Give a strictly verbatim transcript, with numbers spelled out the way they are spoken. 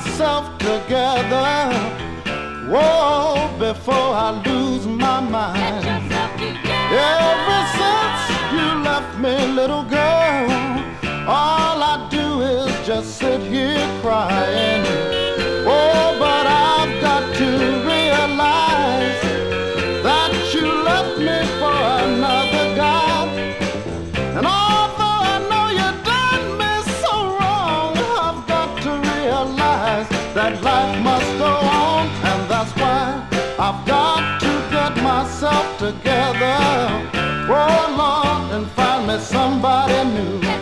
myself together. Whoa, before I lose my mind. Ever since you left me, little girl, all I do is just sit here crying. Oh, but I've got to realize that you left me for another guy. And although I know you done me so wrong, I've got to realize that life must go on. And that's why I've got to get myself together. Oh, Lord, and find me somebody new.